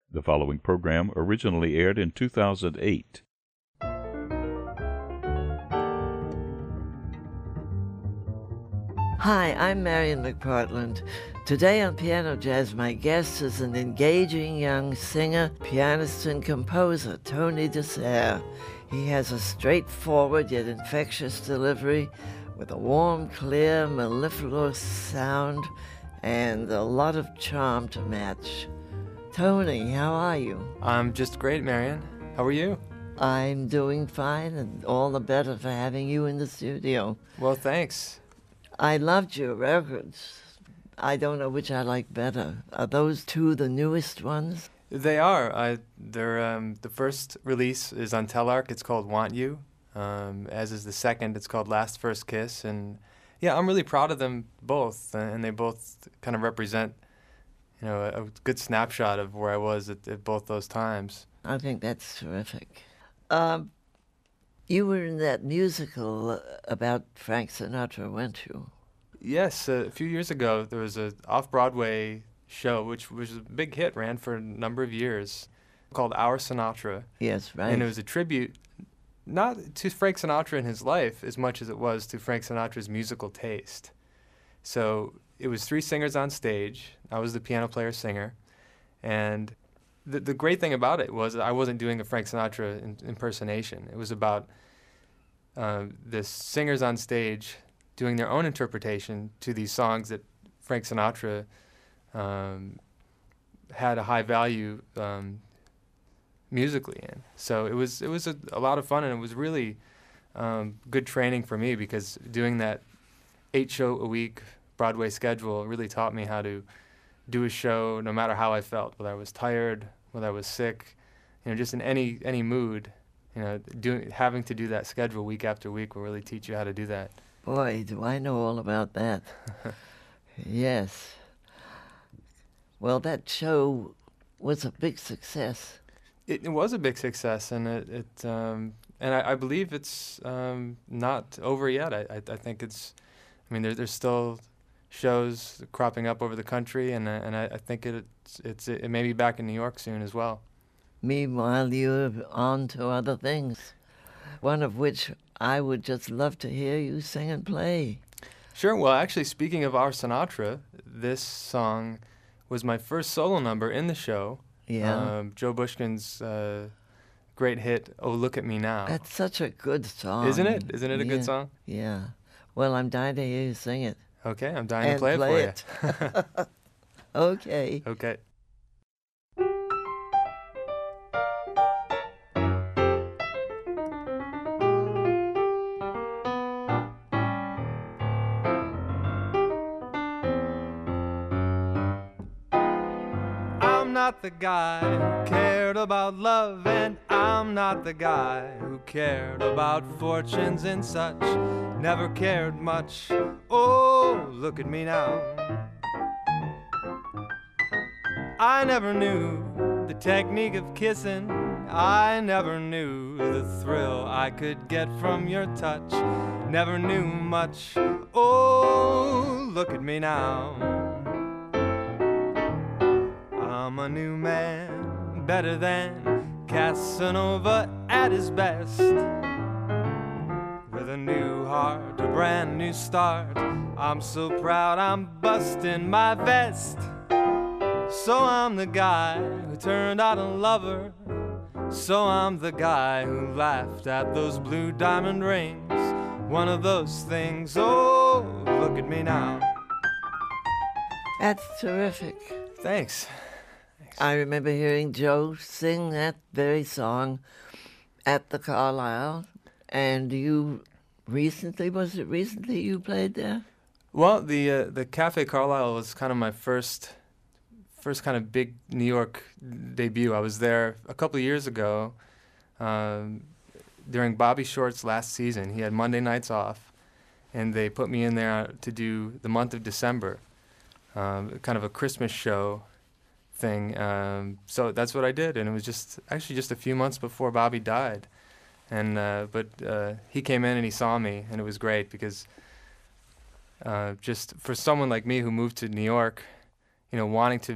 The following program originally aired in 2008. Hi, I'm Marian McPartland. Today on Piano Jazz, my guest is an engaging young singer, pianist, and composer, Tony Dessert. He has a straightforward yet infectious delivery with a warm, clear, mellifluous sound and a lot of charm to match. Tony, how are you? I'm just great, Marian. How are you? I'm doing fine, and all the better for having you in the studio. Well, thanks. I loved your records. I don't know which I like better. Are those two the newest ones? They are. The first release is on Telarc. It's called Want You, as is the second. It's called Last First Kiss. And yeah, I'm really proud of them both, and they both kind of represent, a good snapshot of where I was at both those times. I think that's terrific. You were in that musical about Frank Sinatra, weren't you? Yes, a few years ago there was a off-Broadway show which was a big hit, ran for a number of years, called Our Sinatra. Yes, right. And it was a tribute not to Frank Sinatra and his life as much as it was to Frank Sinatra's musical taste. So it was three singers on stage. I was the piano player singer, and the great thing about it was I wasn't doing a Frank Sinatra impersonation. It was about the singers on stage doing their own interpretation to these songs that Frank Sinatra had a high value musically in. So it was a lot of fun, and it was really good training for me, because doing that 8-show-a-week Broadway schedule really taught me how to do a show no matter how I felt, whether I was tired, whether I was sick, just in any mood. Having to do that schedule week after week will really teach you how to do that. Boy, do I know all about that. Yes. Well, that show was a big success. It was a big success, and I believe it's not over yet. I think it's. There's still shows cropping up over the country, and I think it may be back in New York soon as well. Meanwhile, you're on to other things, one of which I would just love to hear you sing and play. Sure. Well, actually, speaking of Our Sinatra, this song was my first solo number in the show. Yeah. Joe Bushkin's great hit, Oh, Look at Me Now. That's such a good song. Isn't it? Isn't it a good song? Yeah. Well, I'm dying to hear you sing it. Okay, I'm dying to play it for you. Okay. Okay. I'm not the guy who cared about love, and I'm not the guy who cared about fortunes and such. Never cared much. Oh, look at me now. I never knew the technique of kissing. I never knew the thrill I could get from your touch. Never knew much. Oh, look at me now. I'm a new man, better than Casanova at his best. With a new heart, a brand new start. I'm so proud I'm busting my vest. So I'm the guy who turned out a lover. So I'm the guy who laughed at those blue diamond rings. One of those things, oh, look at me now. That's terrific. Thanks. I remember hearing Joe sing that very song at the Carlisle. And was it recently you played there? Well, the Cafe Carlisle was kind of my first kind of big New York debut. I was there a couple of years ago during Bobby Short's last season. He had Monday nights off, and they put me in there to do the month of December, kind of a Christmas show thing. So that's what I did, and it was just a few months before Bobby died. And but he came in and he saw me, and it was great, because just for someone like me who moved to New York, wanting to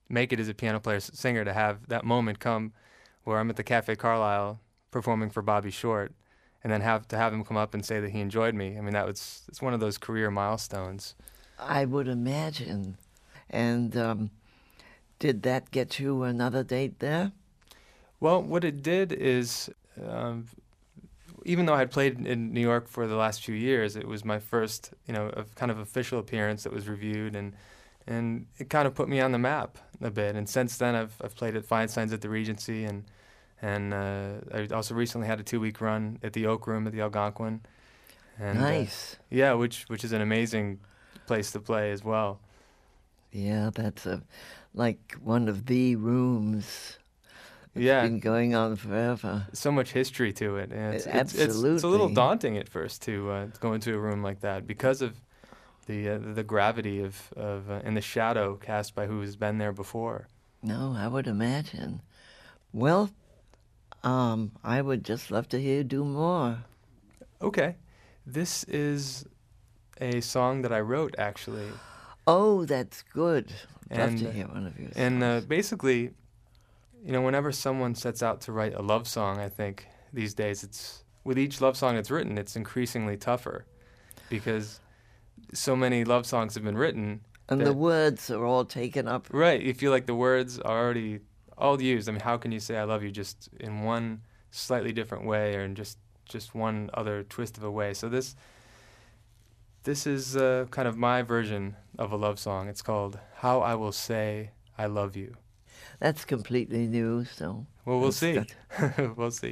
make it as a piano player singer to have that moment come where I'm at the Cafe Carlisle performing for Bobby Short, and then have him come up and say that he enjoyed me. I mean, it's one of those career milestones. I would imagine. And did that get you another date there? Well, what it did is, even though I had played in New York for the last few years, it was my first, kind of official appearance that was reviewed, and it kind of put me on the map a bit. And since then, I've played at Feinstein's at the Regency, and I also recently had a 2-week run at the Oak Room at the Algonquin. And, nice. Yeah, which is an amazing place to play as well. Yeah, that's like one of the rooms. It's been going on forever. So much history to it. And Absolutely. It's a little daunting at first to go into a room like that because of the gravity of and the shadow cast by who has been there before. No, I would imagine. Well, I would just love to hear you do more. Okay. This is a song that I wrote, actually. Oh, that's good. I'd love to hear one of yours. And basically, whenever someone sets out to write a love song, I think these days with each love song that's written, it's increasingly tougher because so many love songs have been written. And the words are all taken up. Right. You feel like the words are already all used. I mean, how can you say I love you just in one slightly different way or in just one other twist of a way? So this is kind of my version of a love song. It's called How I Will Say I Love You. That's completely new, so... Well, we'll see. We'll see.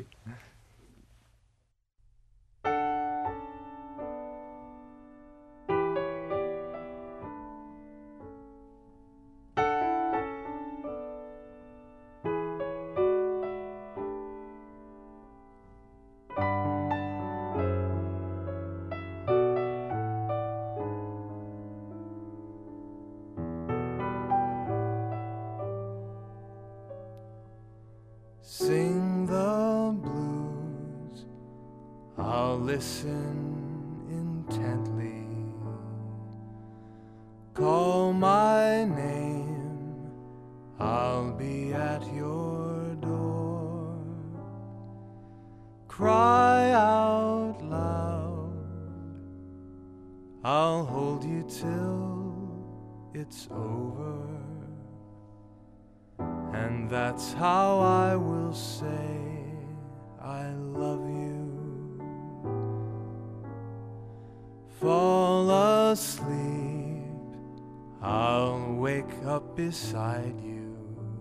Sing the blues, I'll listen intently. Call my name, I'll be at your door. Cry out loud, I'll hold you till it's over. And that's how I will say I love you. Fall asleep, I'll wake up beside you.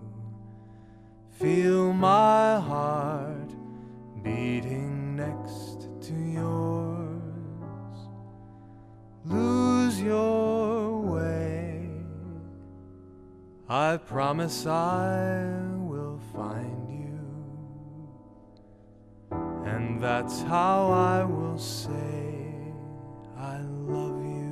Feel my heart beating next to yours. Lose your way, I promise I will find you. And that's how I will say I love you.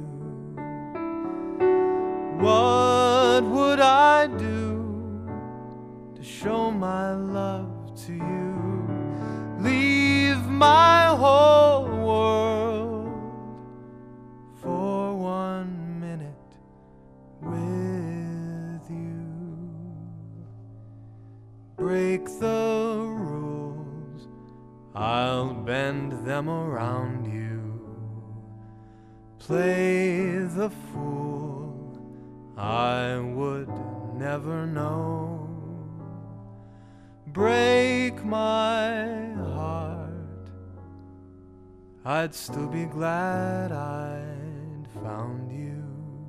What would I do to show my love to you? Leave my whole world for 1 minute with you. Break the rules, I'll bend them around you. Play the fool, I would never know. Break my heart, I'd still be glad I'd found you.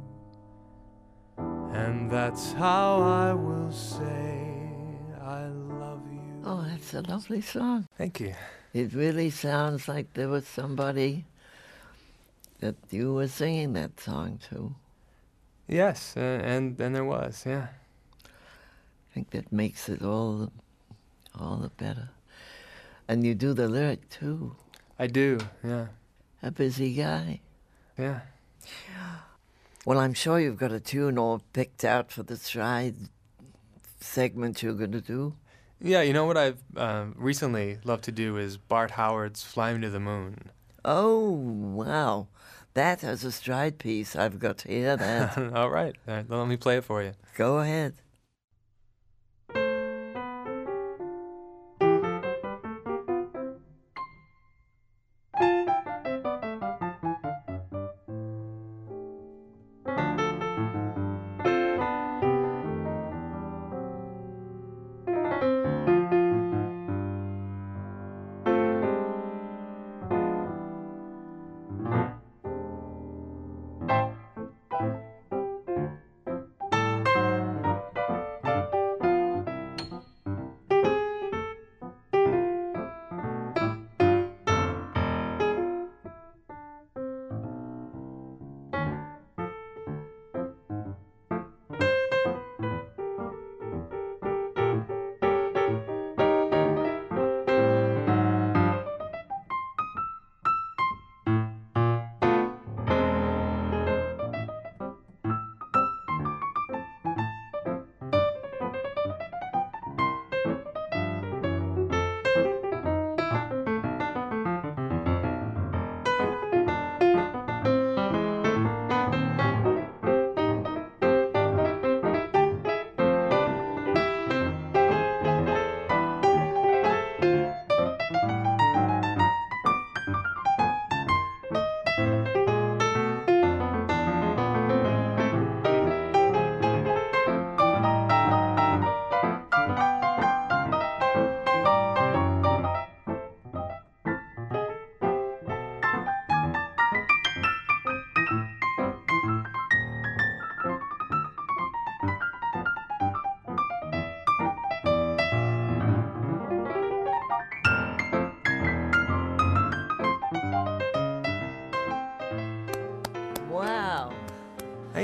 And that's how I will say I love you. Oh, that's a lovely song. Thank you. It really sounds like there was somebody that you were singing that song to. Yes, and there was, yeah. I think that makes it all the better. And you do the lyric too. I do, yeah. A busy guy. Yeah. Well, I'm sure you've got a tune all picked out for the Stride segment you're going to do. Yeah, you know what I've recently loved to do is Bart Howard's Fly Me to the Moon. Oh, wow. That as a Stride piece, I've got to hear that. All right, let me play it for you. Go ahead.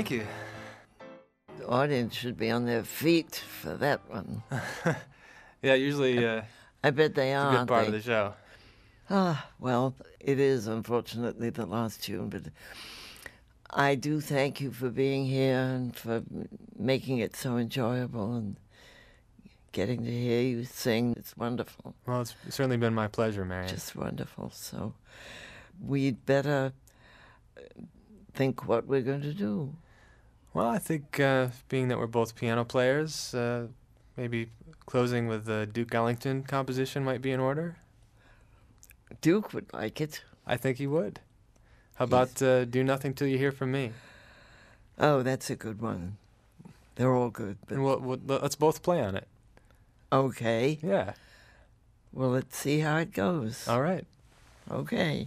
Thank you. The audience should be on their feet for that one. Yeah, usually I bet they it's are. a good part of the show. Well, it is unfortunately the last tune, but I do thank you for being here and for making it so enjoyable and getting to hear you sing. It's wonderful. Well, it's certainly been my pleasure, Marian. Just wonderful. So we'd better think what we're going to do. Well, I think being that we're both piano players, maybe closing with the Duke Ellington composition might be in order. Duke would like it. I think he would. How about Do Nothing Till You Hear From Me? Oh, that's a good one. They're all good. But And let's both play on it. okay. Yeah. Well, let's see how it goes. All right. Okay.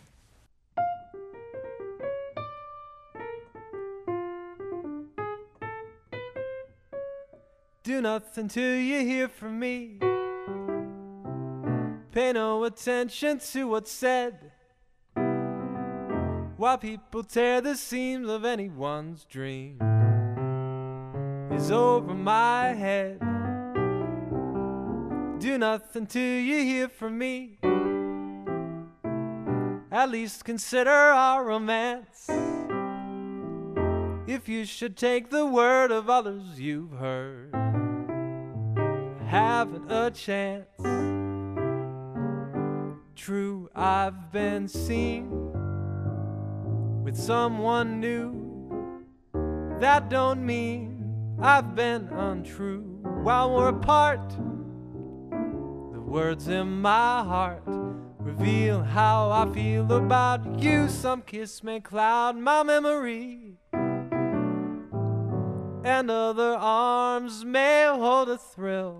Do nothing till you hear from me. Pay no attention to what's said, while people tear the seams of anyone's dream is over my head. Do nothing till you hear from me. At least consider our romance. If you should take the word of others you've heard, haven't a chance. True, I've been seen with someone new. That don't mean I've been untrue. While we're apart, the words in my heart reveal how I feel about you. Some kiss may cloud my memory, and other arms may hold a thrill.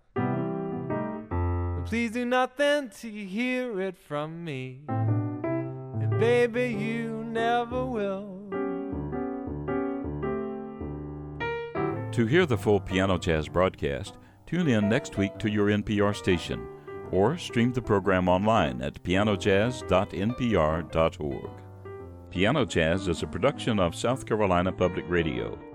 But please do nothing till you hear it from me, and baby, you never will. To hear the full Piano Jazz broadcast, tune in next week to your NPR station, or stream the program online at pianojazz.npr.org. Piano Jazz is a production of South Carolina Public Radio.